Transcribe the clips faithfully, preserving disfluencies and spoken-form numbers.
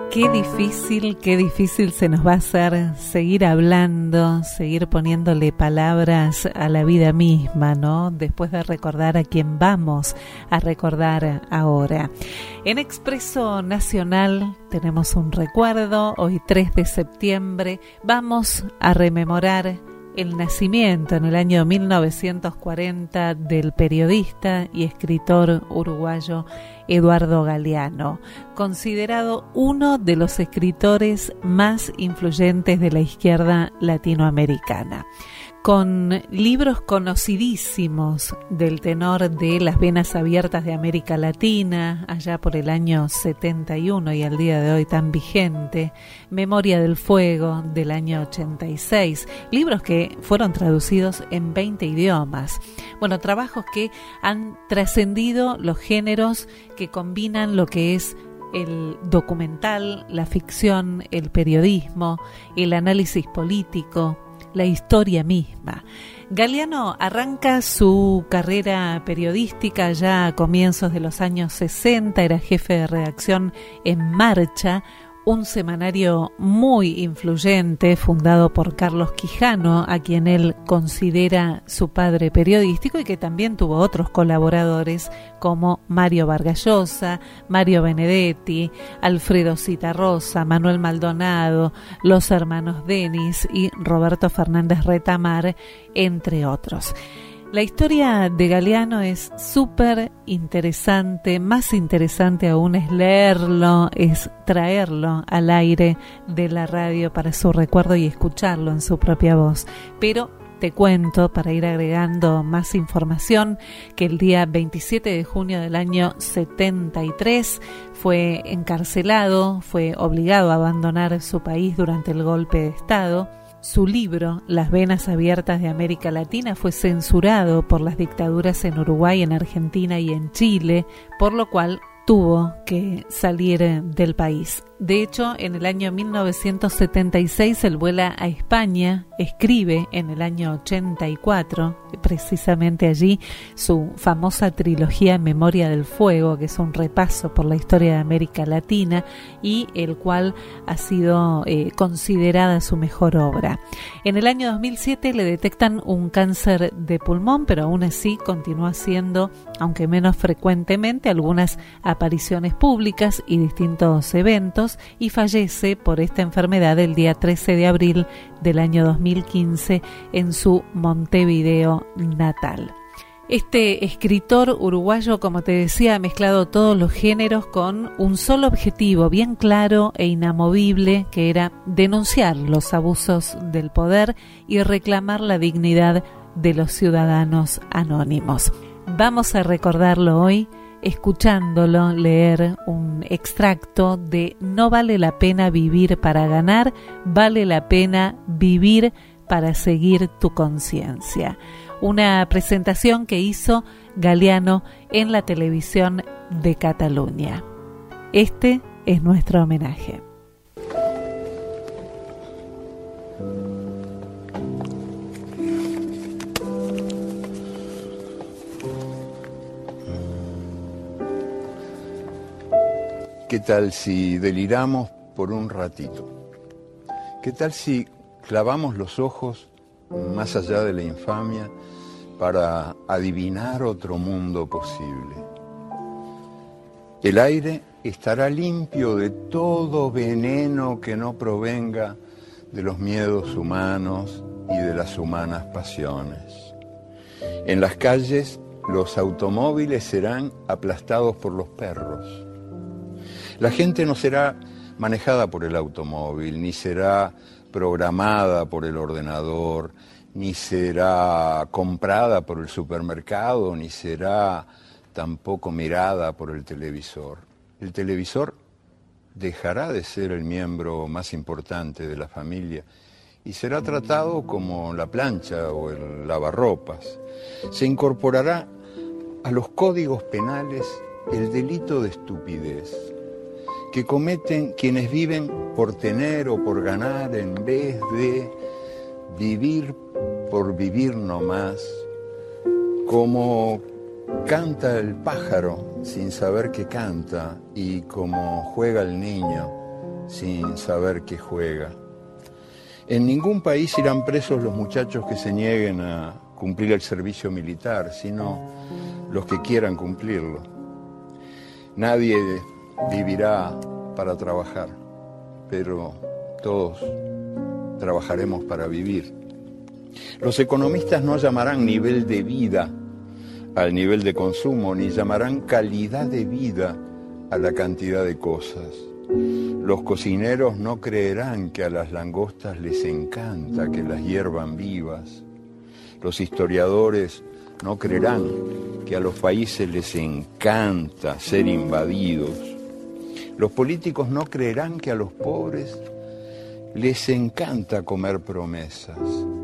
Qué difícil, qué difícil se nos va a hacer seguir hablando, seguir poniéndole palabras a la vida misma, ¿no? Después de recordar a quién vamos a recordar ahora. En Expreso Nacional tenemos un recuerdo, hoy tres de septiembre, vamos a rememorar el nacimiento en el año mil novecientos cuarenta del periodista y escritor uruguayo Eduardo Galeano, considerado uno de los escritores más influyentes de la izquierda latinoamericana. Con libros conocidísimos del tenor de Las Venas Abiertas de América Latina, allá por el año setenta y uno y al día de hoy tan vigente, Memoria del Fuego del año ochenta y seis, libros que fueron traducidos en veinte idiomas. Bueno, trabajos que han trascendido los géneros que combinan lo que es el documental, la ficción, el periodismo, el análisis político, la historia misma. Galeano arranca su carrera periodística ya a comienzos de los años sesenta, era jefe de redacción en Marcha, un semanario muy influyente fundado por Carlos Quijano, a quien él considera su padre periodístico y que también tuvo otros colaboradores como Mario Vargas Llosa, Mario Benedetti, Alfredo Citarrosa, Manuel Maldonado, los hermanos Denis y Roberto Fernández Retamar, entre otros. La historia de Galeano es súper interesante, más interesante aún es leerlo, es traerlo al aire de la radio para su recuerdo y escucharlo en su propia voz. Pero te cuento, para ir agregando más información, que el día veintisiete de junio del año setenta y tres fue encarcelado, fue obligado a abandonar su país durante el golpe de Estado. Su libro, Las Venas Abiertas de América Latina, fue censurado por las dictaduras en Uruguay, en Argentina y en Chile, por lo cual tuvo que salir del país. De hecho, en el año mil novecientos setenta y seis él vuela a España, escribe en el año ochenta y cuatro, precisamente allí, su famosa trilogía Memoria del Fuego, que es un repaso por la historia de América Latina y el cual ha sido eh, considerada su mejor obra. En el año dos mil siete le detectan un cáncer de pulmón, pero aún así continúa haciendo, aunque menos frecuentemente, algunas apariciones públicas y distintos eventos, y fallece por esta enfermedad el día trece de abril del año dos mil quince en su Montevideo natal. Este escritor uruguayo, como te decía, ha mezclado todos los géneros con un solo objetivo bien claro e inamovible, que era denunciar los abusos del poder y reclamar la dignidad de los ciudadanos anónimos. Vamos a recordarlo hoy escuchándolo leer un extracto de No vale la pena vivir para ganar, vale la pena vivir para seguir tu conciencia. Una presentación que hizo Galeano en la televisión de Cataluña. Este es nuestro homenaje. ¿Qué tal si deliramos por un ratito? ¿Qué tal si clavamos los ojos más allá de la infamia para adivinar otro mundo posible? El aire estará limpio de todo veneno que no provenga de los miedos humanos y de las humanas pasiones. En las calles, los automóviles serán aplastados por los perros. La gente no será manejada por el automóvil, ni será programada por el ordenador, ni será comprada por el supermercado, ni será tampoco mirada por el televisor. El televisor dejará de ser el miembro más importante de la familia y será tratado como la plancha o el lavarropas. Se incorporará a los códigos penales el delito de estupidez que cometen quienes viven por tener o por ganar en vez de vivir por vivir nomás, como canta el pájaro sin saber que canta y como juega el niño sin saber que juega. En ningún país irán presos los muchachos que se nieguen a cumplir el servicio militar, sino los que quieran cumplirlo. Nadie vivirá para trabajar, pero todos trabajaremos para vivir. Los economistas no llamarán nivel de vida al nivel de consumo, ni llamarán calidad de vida a la cantidad de cosas. Los cocineros no creerán que a las langostas les encanta que las hiervan vivas. Los historiadores no creerán que a los países les encanta ser invadidos. Los políticos no creerán que a los pobres les encanta comer promesas.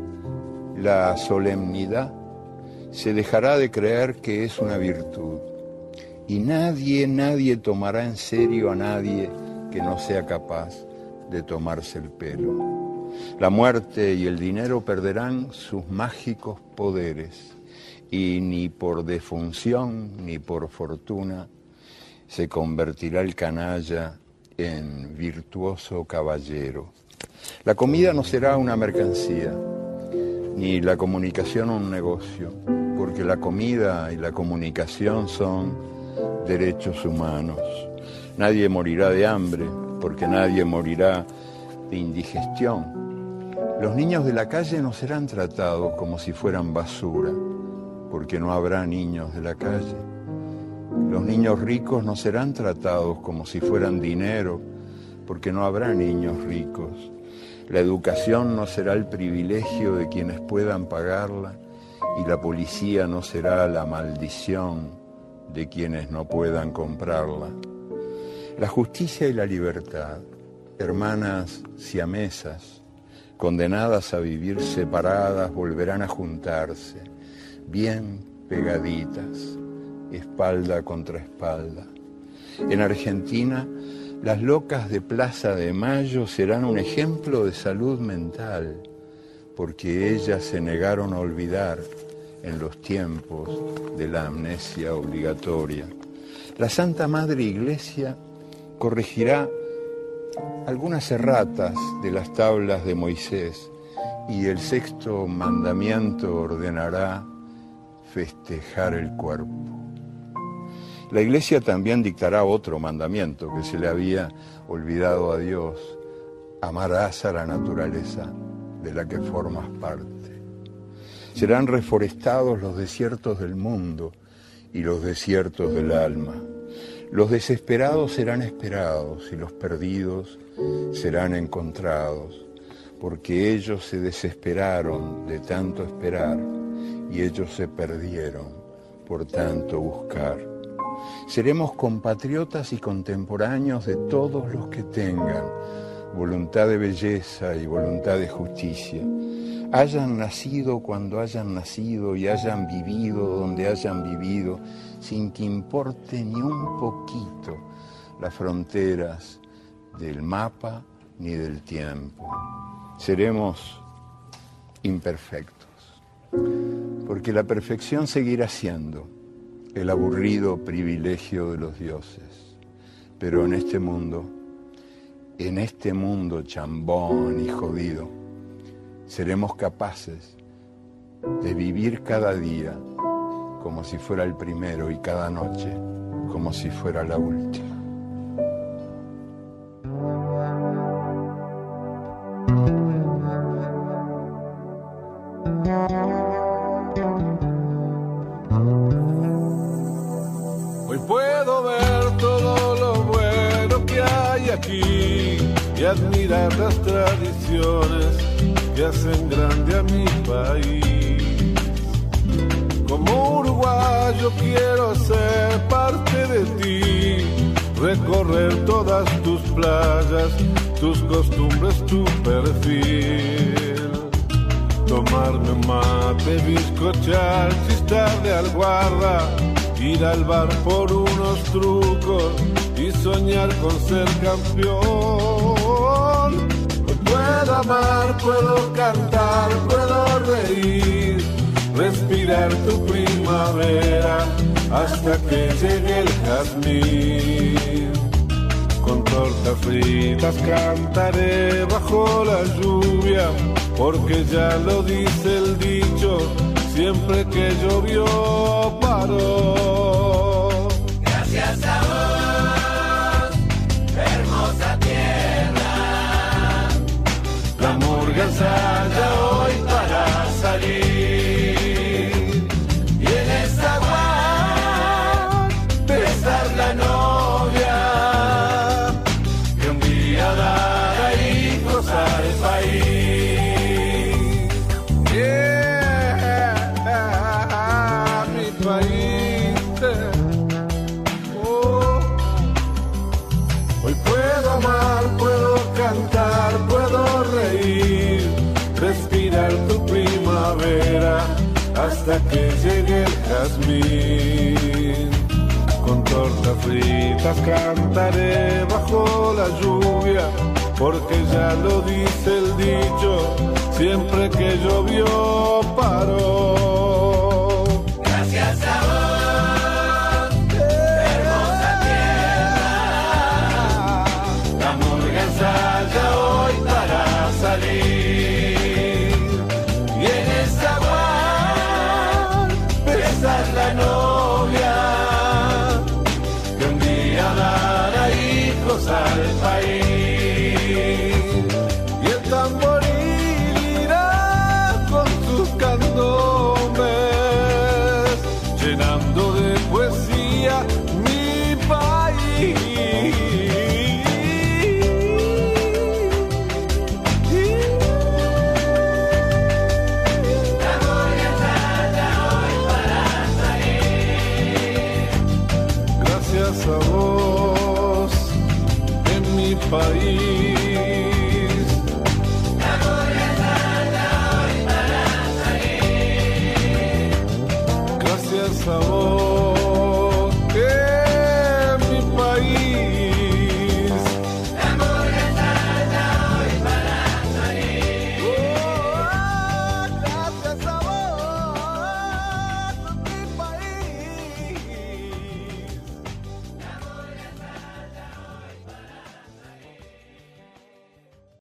La solemnidad se dejará de creer que es una virtud. Y nadie, nadie tomará en serio a nadie que no sea capaz de tomarse el pelo. La muerte y el dinero perderán sus mágicos poderes y ni por defunción ni por fortuna se convertirá el canalla en virtuoso caballero. La comida no será una mercancía, ni la comunicación un negocio, porque la comida y la comunicación son derechos humanos. Nadie morirá de hambre, porque nadie morirá de indigestión. Los niños de la calle no serán tratados como si fueran basura, porque no habrá niños de la calle. Los niños ricos no serán tratados como si fueran dinero, porque no habrá niños ricos. La educación no será el privilegio de quienes puedan pagarla, y la policía no será la maldición de quienes no puedan comprarla. La justicia y la libertad, hermanas siamesas, condenadas a vivir separadas, volverán a juntarse, bien pegaditas, espalda contra espalda. En Argentina, las locas de Plaza de Mayo serán un ejemplo de salud mental, porque ellas se negaron a olvidar en los tiempos de la amnesia obligatoria. La Santa Madre Iglesia corregirá algunas erratas de las tablas de Moisés y el sexto mandamiento ordenará festejar el cuerpo. La Iglesia también dictará otro mandamiento que se le había olvidado a Dios: amarás a la naturaleza de la que formas parte. Serán reforestados los desiertos del mundo y los desiertos del alma. Los desesperados serán esperados y los perdidos serán encontrados, porque ellos se desesperaron de tanto esperar y ellos se perdieron por tanto buscar. Seremos compatriotas y contemporáneos de todos los que tengan voluntad de belleza y voluntad de justicia. Hayan nacido cuando hayan nacido y hayan vivido donde hayan vivido, sin que importe ni un poquito las fronteras del mapa ni del tiempo. Seremos imperfectos, porque la perfección seguirá siendo el aburrido privilegio de los dioses. Pero en este mundo, en este mundo chambón y jodido, seremos capaces de vivir cada día como si fuera el primero y cada noche como si fuera la última. Hoy puedo ver todo lo bueno que hay aquí y admirar las tradiciones que hacen grande a mi país. Como uruguayo quiero ser parte de ti, recorrer todas tus playas, tus costumbres, tu perfil. Tomarme un mate, bizcochar, chistar de alguarda, ir al bar por unos trucos y soñar con ser campeón. Puedo amar, puedo cantar, puedo reír, respirar tu primavera hasta que llegue el jazmín. Con tortas fritas cantaré bajo la lluvia, porque ya lo dice el dicho, siempre que llovió paró. Gracias a vos, hermosa tierra. La murga ensaya hoy para salir, y en esa agua besar la novia, que un día dará hijos al país. Yeah, mi país. Oh. Hoy puedo amar, puedo cantar, puedo reír, respirar tu primavera hasta que llegue el jazmín. Con tortas fritas cantaré bajo la lluvia, porque ya lo dice el dicho, siempre que llovió paró. Gracias a vos, hermosa tierra. La murga ensaya hoy para salir, y en esa agua besar la novia, que un día dará hijos al país. Y el tamboril irá con sus candombes, llenando de poesía mi país. La murga ensaya hoy para salir. Gracias a vos, en mi país.